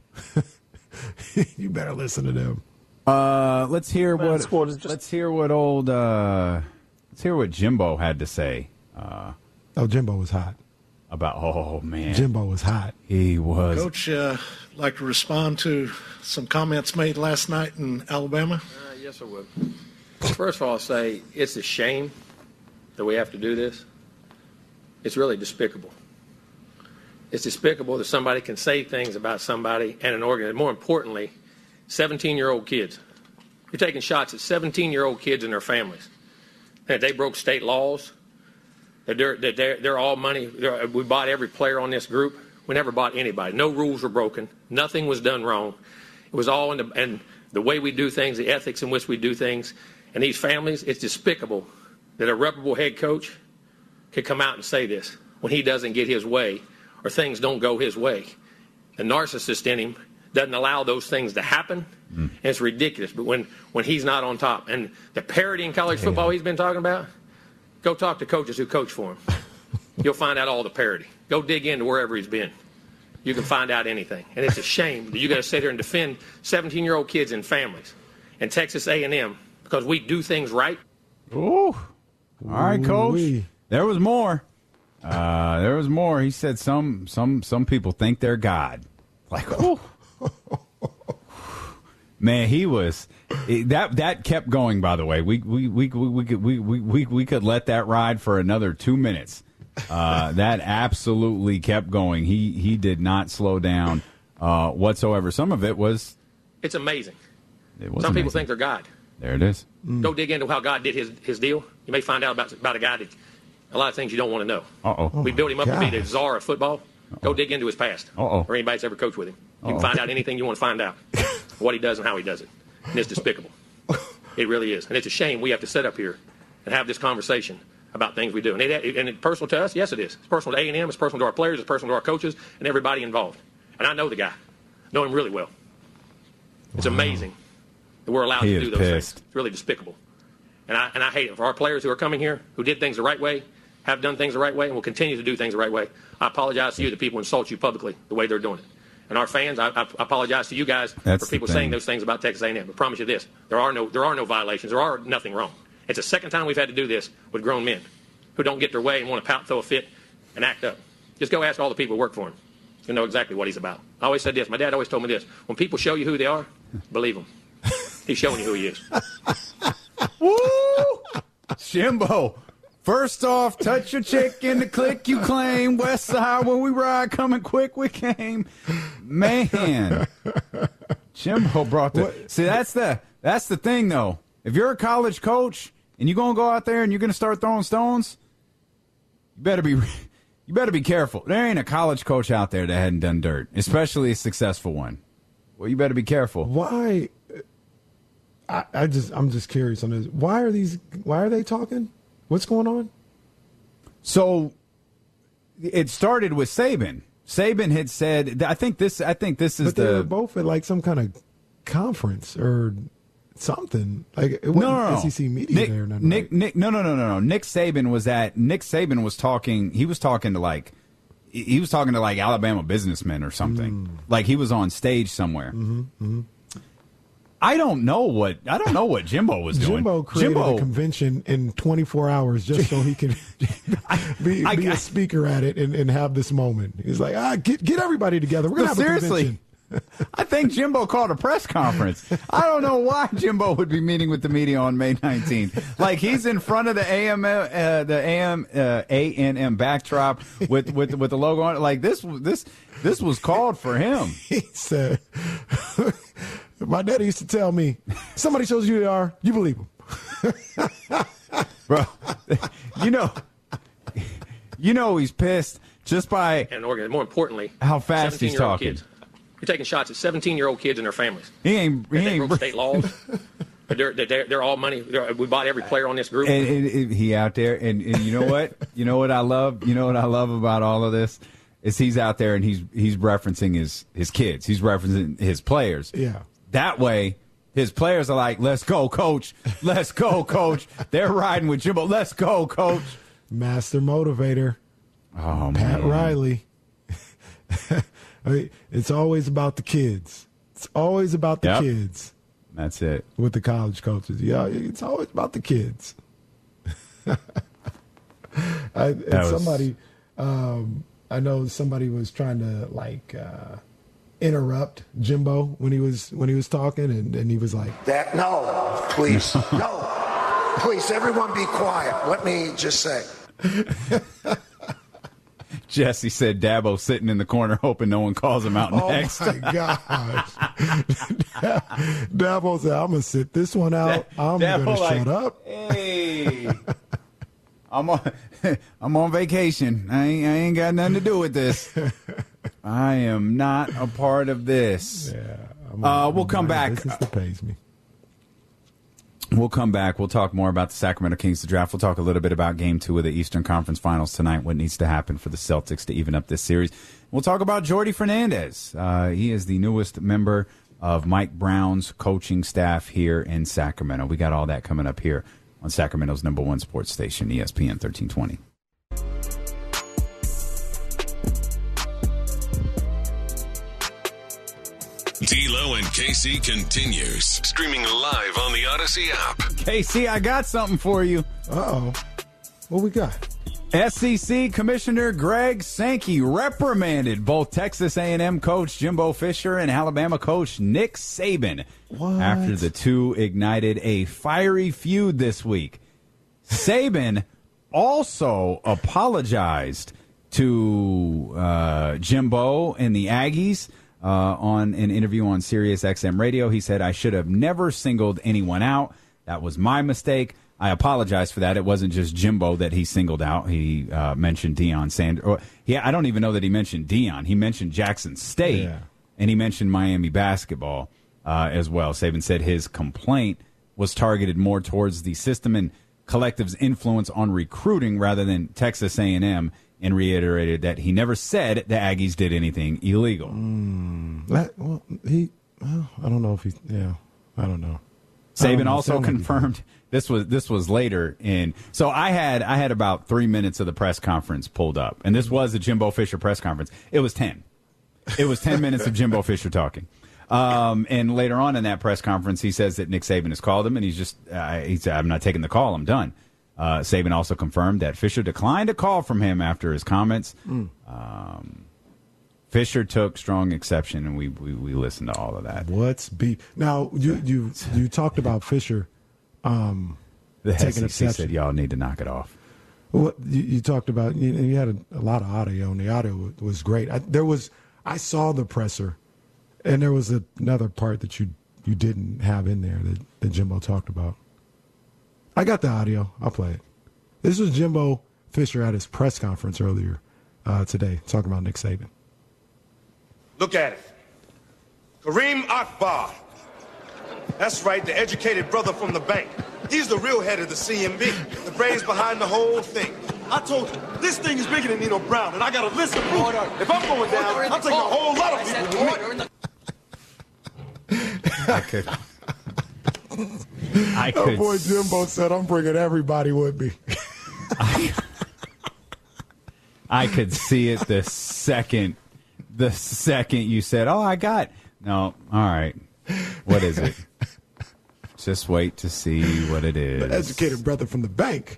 You better listen to them. Uh, let's hear Man, what. just... Let's hear what old. Uh, let's hear what Jimbo had to say. Uh, oh, Jimbo was hot. About oh man, Jimbo was hot. He was. Coach, uh, like to respond to some comments made last night in Alabama. Uh, yes, I would. First of all, I'll say it's a shame that we have to do this. It's really despicable. It's despicable that somebody can say things about somebody and an organ. And more importantly, seventeen-year-old kids. You're taking shots at seventeen-year-old kids and their families. And they broke state laws. That they're, that they're, they're all money. They're, we bought every player on this group. We never bought anybody. No rules were broken. Nothing was done wrong. It was all in the, and the way we do things, the ethics in which we do things. And these families, it's despicable that a reputable head coach could come out and say this when he doesn't get his way or things don't go his way. The narcissist in him doesn't allow those things to happen, mm. and it's ridiculous. But when, when he's not on top, and the parity in college football he's been talking about, go talk to coaches who coach for him. You'll find out all the parity. Go dig into wherever he's been. You can find out anything. And it's a shame that you got to sit here and defend seventeen-year-old kids and families in Texas A and M because we do things right. Ooh. All right, Coach. Ooh-wee. There was more. Uh, there was more. He said some some some people think they're God. Like, oh. Man, he was that that kept going. By the way, we we we we we could we we we could let that ride for another two minutes. Uh, that absolutely kept going. He he did not slow down uh, whatsoever. Some of it was. It's amazing. It was Some amazing. people think they're God. There it is. Mm. Go dig into how God did his his deal. You may find out about about a guy that a lot of things you don't want to know. Uh oh. We built him up gosh. to be the czar of football. Uh-oh. Go dig into his past. Uh-oh. Or anybody that's ever coached with him. You Uh-oh. can find out anything you want to find out. What he does and how he does it. And it's despicable. It really is. And it's a shame we have to sit up here and have this conversation about things we do. And, it, and it's personal to us? Yes, it is. It's personal to A and M. It's personal to our players. It's personal to our coaches and everybody involved. And I know the guy. Know him really well. It's wow. amazing that we're allowed he to do those pissed. things. It's really despicable. And I, and I hate it. For our players who are coming here, who did things the right way, have done things the right way, and will continue to do things the right way, I apologize to you that people insult you publicly the way they're doing it. And our fans, I, I apologize to you guys That's for people the thing. saying those things about Texas A and M. But I promise you this, there are no there are no violations. There are nothing wrong. It's the second time we've had to do this with grown men who don't get their way and want to pout, throw a fit, and act up. Just go ask all the people who work for him. You know exactly what he's about. I always said this. My dad always told me this. When people show you who they are, believe them. He's showing you who he is. Woo! Jimbo. First off, touch your chick in the click you claim. West side, when we ride, coming quick, we came. Man, Jimbo brought the. What? See, that's the that's the thing, though. If you're a college coach and you're gonna go out there and you're gonna start throwing stones, you better be you better be careful. There ain't a college coach out there that hadn't done dirt, especially a successful one. Well, you better be careful. Why? I, I just I'm just curious on this. Why are these? Why are they talking? What's going on? So it started with Saban. Saban had said, "I think this. I think this is but they the." were both at like some kind of conference or something. Like it no, wasn't no, no. S E C media Nick, there. Or nothing, Nick, right? Nick, no, no, no, no, no. Nick Saban was at. Nick Saban was talking. He was talking to like. he was talking to like Alabama businessmen or something. Mm. Like he was on stage somewhere. Mm-hmm, mm-hmm. I don't know what I don't know what Jimbo was doing. Jimbo created Jimbo, a convention in twenty-four hours just so he can be, I, be I, a speaker at it and, and have this moment. He's like, ah, get get everybody together. We're gonna have seriously, a convention. I think Jimbo called a press conference. I don't know why Jimbo would be meeting with the media on May nineteenth. Like he's in front of the A M uh, the A M uh, A N M backdrop with with with the logo on it. Like this this this was called for him. He said. My daddy used to tell me, somebody shows you who they are, you believe them. Bro, you know, you know he's pissed just by and more importantly, how fast he's talking. Kids. You're taking shots at seventeen-year-old kids and their families. He ain't. He they ain't broke state laws. They're, they're, they're all money. They're, we bought every player on this group. And, and, and he out there, and, and you know what? You know what I love? You know what I love about all of this? Is he's out there and he's he's referencing his, his kids. He's referencing his players. Yeah. That way, his players are like, let's go, coach. Let's go, coach. They're riding with Jimbo. Let's go, coach. Master motivator. Oh, Pat man. Riley. I mean, it's always about the kids. It's always about the yep. kids. That's it. With the college coaches. Yeah, it's always about the kids. I, and was... somebody, um, I know somebody was trying to, like, uh, interrupt Jimbo when he was when he was talking, and, and he was like, "That no, please, no, please, everyone, be quiet. Let me just say." Jesse said Dabo sitting in the corner hoping no one calls him out next. Oh my gosh! Dabo said, "I'm gonna sit this one out. I'm Dabo gonna like, shut up." Hey, I'm on I'm on vacation. I ain't, I ain't got nothing to do with this. I am not a part of this. Yeah, I'm uh, we'll I'm come back. Business that pays me. We'll come back. We'll talk more about the Sacramento Kings to draft. We'll talk a little bit about Game Two of the Eastern Conference Finals tonight. What needs to happen for the Celtics to even up this series? We'll talk about Jordi Fernandez. Uh, he is the newest member of Mike Brown's coaching staff here in Sacramento. We got all that coming up here on Sacramento's number one sports station, E S P N thirteen twenty. D-Lo and K C continues. Streaming live on the Odyssey app. K C, I got something for you. Uh-oh. What we got? S E C Commissioner Greg Sankey reprimanded both Texas A and M coach Jimbo Fisher and Alabama coach Nick Saban what? after the two ignited a fiery feud this week. Saban also apologized to uh, Jimbo and the Aggies uh, on an interview on Sirius X M Radio. He said, "I should have never singled anyone out. That was my mistake. I apologize for that. It wasn't just Jimbo that he singled out. He uh, mentioned Deion Sanders. Or, he, I don't even know that he mentioned Deion. He mentioned Jackson State, yeah. and he mentioned Miami basketball uh, as well." Saban said his complaint was targeted more towards the system and collective's influence on recruiting rather than Texas A and M, and reiterated that he never said the Aggies did anything illegal. Mm, that, well, he, well, I don't know if he, yeah, I don't know. Saban also confirmed this was this was later in. So I had I had about three minutes of the press conference pulled up, and this was the Jimbo Fisher press conference. It was ten. It was ten minutes of Jimbo Fisher talking. Um, and later on in that press conference, he says that Nick Saban has called him, and he's just uh, he said, "I'm not taking the call. I'm done." Uh, Saban also confirmed that Fisher declined a call from him after his comments. Mm. Um, Fisher took strong exception, and we, we, we listened to all of that. What's beef? Now, you you, you talked about Fisher um, the taking S E C exception. said, "Y'all need to knock it off." What you, you talked about, you, you had a, a lot of audio, and the audio was great. I, there was, I saw the presser, and there was a, another part that you you didn't have in there that, that Jimbo talked about. I got the audio. I'll play it. This was Jimbo Fisher at his press conference earlier uh, today, talking about Nick Saban. Look at it. Kareem Akbar. That's right, the educated brother from the bank. He's the real head of the C M B, the brains behind the whole thing. I told you, this thing is bigger than Nino Brown, and I got a list of proof. If I'm going down, I'm taking a whole lot of people with me. I could. I could. Oh boy, Jimbo said, "I'm bringing everybody with me." I, I could see it the second, the second you said, "Oh, I got." No, all right. What is it? Just wait to see what it is. The educated brother from the bank.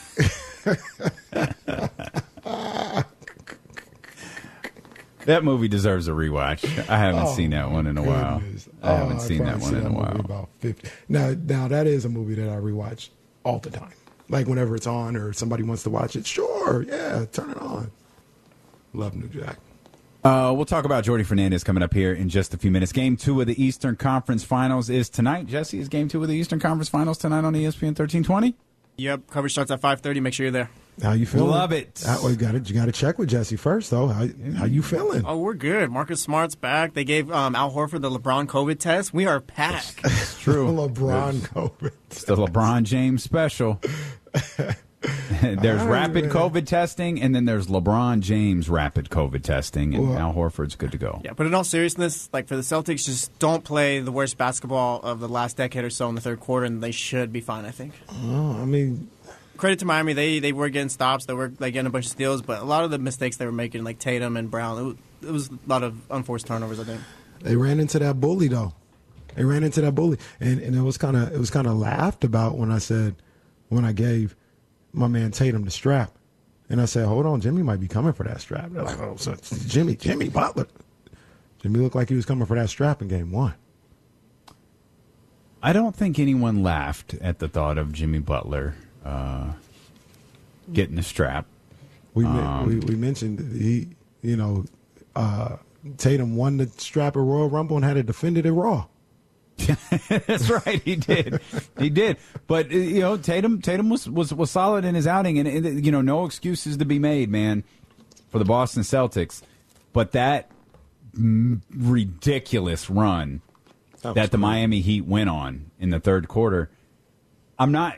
That movie deserves a rewatch. I haven't Oh, seen that one in a while. goodness. I haven't Oh, seen that probably one seen in a that movie while. About fifty. Now, now that is a movie that I rewatch all the time. Like whenever it's on or somebody wants to watch it, sure, yeah, turn it on. Love New Jack. Uh, we'll talk about Jordy Fernandez coming up here in just a few minutes. Game two of the Eastern Conference Finals is tonight. Jesse, is game two of the Eastern Conference Finals tonight on E S P N thirteen twenty? Yep, coverage starts at five thirty. Make sure you're there. How you feeling? Love it. How, well, you got to you got to check with Jesse first, though. How how you feeling? Oh, we're good. Marcus Smart's back. They gave um, Al Horford the LeBron COVID test. We are packed. It's true. LeBron COVID. It's the LeBron James special. There's All right, rapid man. COVID testing, and then there's LeBron James rapid COVID testing, and Well- Al Horford's good to go. Yeah, but in all seriousness, like for the Celtics, just don't play the worst basketball of the last decade or so in the third quarter, and they should be fine, I think. Oh, I mean, Credit to Miami, they they were getting stops, they were like getting a bunch of steals, but a lot of the mistakes they were making, like Tatum and Brown, it was, it was a lot of unforced turnovers, I think. they ran into that bully though. They ran into that bully, and and it was kind of it was kind of laughed about when I said when I gave my man Tatum the strap, and I said, "Hold on, Jimmy might be coming for that strap." They're like, "Oh, so it's Jimmy, Jimmy Butler." Jimmy looked like he was coming for that strap in game one. I don't think anyone laughed at the thought of Jimmy Butler uh, getting the strap. We, Um, we we mentioned he, you know, uh, Tatum won the strap at Royal Rumble and had it defended at Raw. That's right, he did, he did. But uh, you know, Tatum, Tatum was, was, was solid in his outing, and, and you know, no excuses to be made, man, for the Boston Celtics. But that m- ridiculous run That was that the crazy. Miami Heat went on in the third quarter, I'm not.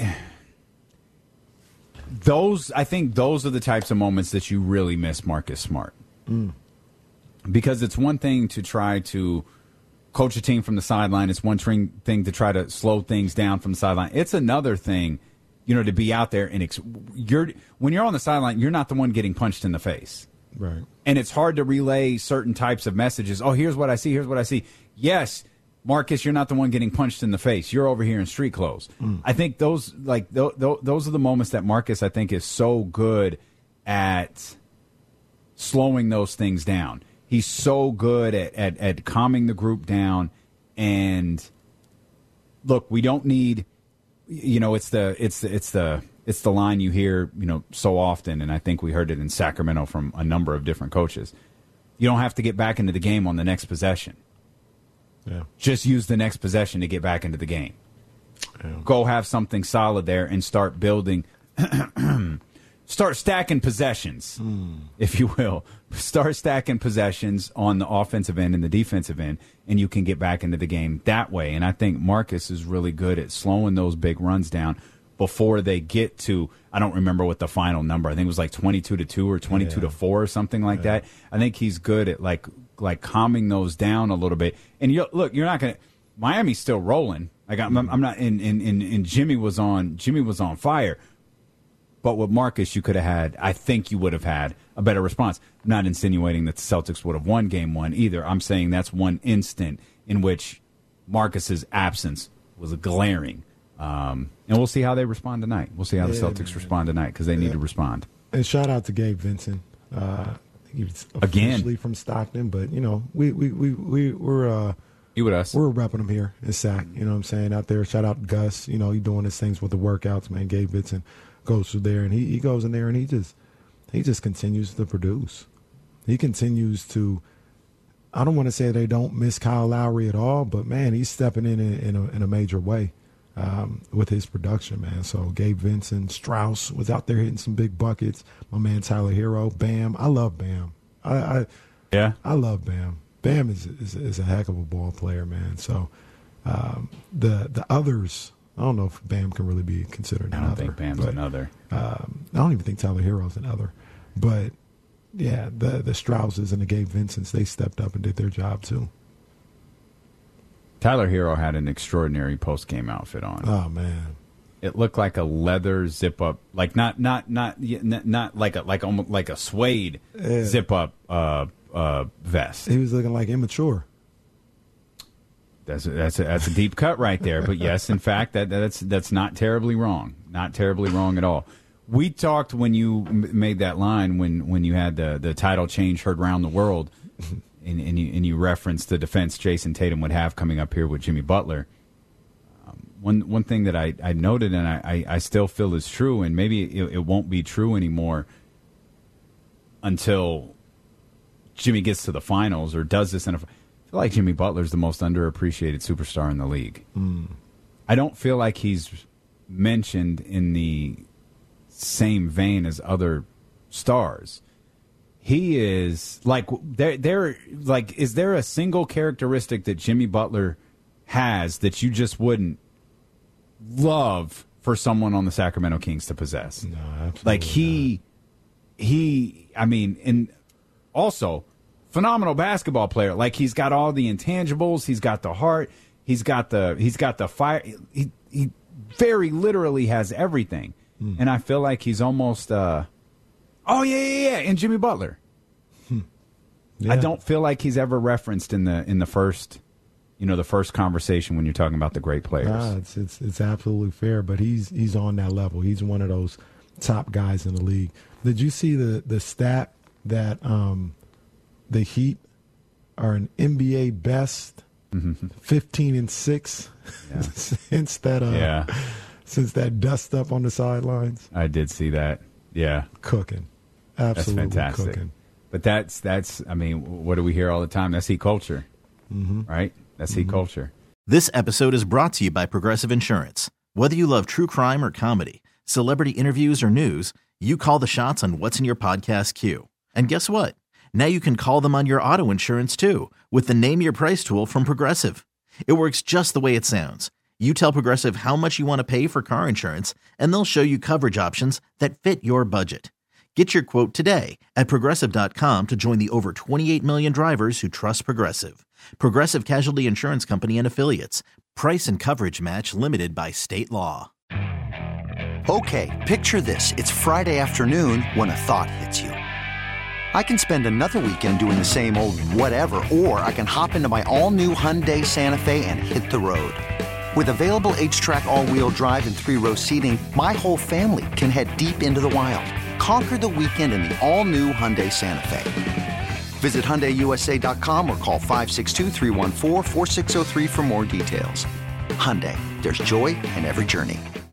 Those, I think, those are the types of moments that you really miss Marcus Smart, Mm. because it's one thing to try to coach a team from the sideline. It's one tring, thing to try to slow things down from the sideline. It's another thing, you know, to be out there and ex- you're when you're on the sideline, you're not the one getting punched in the face. Right. And it's hard to relay certain types of messages. Oh, here's what I see. Here's what I see. Yes, Marcus, you're not the one getting punched in the face. You're over here in street clothes. Mm. I think those like th- th- those are the moments that Marcus, I think, is so good at slowing those things down. He's so good at, at, at calming the group down. And look, we don't need, you know, it's the it's the, it's the it's the line you hear, you know, so often, and I think we heard it in Sacramento from a number of different coaches. You don't have to get back into the game on the next possession. Yeah. Just use the next possession to get back into the game. Yeah. Go have something solid there and start building. Start stacking possessions, Mm. if you will. Start stacking possessions on the offensive end and the defensive end, and you can get back into the game that way. And I think Marcus is really good at slowing those big runs down before they get to, I don't remember what the final number, I think it was like twenty-two to two or twenty-two to four or something like Yeah. that. I think he's good at like like calming those down a little bit. And you look, you're not going to, Miami's still rolling. Like I'm, I'm not, and, and, and, and Jimmy was on, Jimmy was on fire. But with Marcus, you could have had, I think you would have had a better response. I'm not insinuating that the Celtics would have won game one either. I'm saying that's one instant in which Marcus's absence was glaring. Um, and we'll see how they respond tonight. We'll see how the Yeah, Celtics man. respond tonight because they need Yeah. to respond. And shout out to Gabe Vincent. Uh, I think he was Again. officially from Stockton, but you know, we we we we we're uh, You with us? we're repping him here in Sac. You know what I'm saying? Out there, shout out to Gus. You know, he doing his things with the workouts, man. Gabe Vincent goes through there and he, he goes in there and he just he just continues to produce. He continues to. I don't want to say they don't miss Kyle Lowry at all, but man, he's stepping in in, in, a, in a major way um, with his production, man. So Gabe Vincent, Strauss was out there hitting some big buckets. My man Tyler Hero, Bam. I love Bam. I, I Yeah. I love Bam. Bam is is, is a heck of a ball player, man. So um, the the others, I don't know if Bam can really be considered I an don't other. think Bam's but, another. Um, I don't even think Tyler Hero's an other. But yeah, the the Strausses and the Gabe Vincents, they stepped up and did their job too. Tyler Hero had an extraordinary post-game outfit on. Oh man, It looked like a leather zip up, like not not not not, not like a like almost like a suede Yeah. zip up uh, uh, vest. He was looking like immature. That's a, that's a, that's a deep cut right there. But yes, in fact, that that's that's not terribly wrong. Not terribly wrong at all. We talked when you m- made that line when, when you had the, the title change heard around the world, and, and you and you referenced the defense Jason Tatum would have coming up here with Jimmy Butler. Um, one one thing that I, I noted and I, I, I still feel is true, and maybe it, it won't be true anymore until Jimmy gets to the finals or does this in a. I feel like Jimmy Butler's the most underappreciated superstar in the league. Mm. I don't feel like he's mentioned in the same vein as other stars. He is like there there like is there a single characteristic that Jimmy Butler has that you just wouldn't love for someone on the Sacramento Kings to possess? No, absolutely like he not. he I mean, and also phenomenal basketball player. Like he's got all the intangibles, he's got the heart, he's got the he's got the fire. He he very literally has everything. Mm. And I feel like he's almost, uh, oh, yeah, yeah, yeah, and Jimmy Butler. Hmm. Yeah. I don't feel like he's ever referenced in the in the first, you know, the first conversation when you're talking about the great players. Nah, it's, it's, it's absolutely fair, but he's he's on that level. He's one of those top guys in the league. Did you see the, the stat that um, the Heat are an N B A best mm-hmm. fifteen and six yeah. since that uh, yeah. since that dust up on the sidelines? I did see that. Yeah. Cooking. Absolutely that's fantastic. cooking. But that's, that's I mean, what do we hear all the time? That's Heat culture, mm-hmm. right? That's mm-hmm. Heat culture. This episode is brought to you by Progressive Insurance. Whether you love true crime or comedy, celebrity interviews or news, you call the shots on what's in your podcast queue. And guess what? Now you can call them on your auto insurance too with the Name Your Price tool from Progressive. It works just the way it sounds. You tell Progressive how much you want to pay for car insurance, and they'll show you coverage options that fit your budget. Get your quote today at Progressive dot com to join the over twenty-eight million drivers who trust Progressive. Progressive Casualty Insurance Company and Affiliates. Price and coverage match limited by state law. Okay, picture this. It's Friday afternoon when a thought hits you. I can spend another weekend doing the same old whatever, or I can hop into my all-new Hyundai Santa Fe and hit the road. With available H-Track all-wheel drive and three-row seating, my whole family can head deep into the wild. Conquer the weekend in the all-new Hyundai Santa Fe. Visit Hyundai U S A dot com or call five six two, three one four, four six zero three for more details. Hyundai, there's joy in every journey.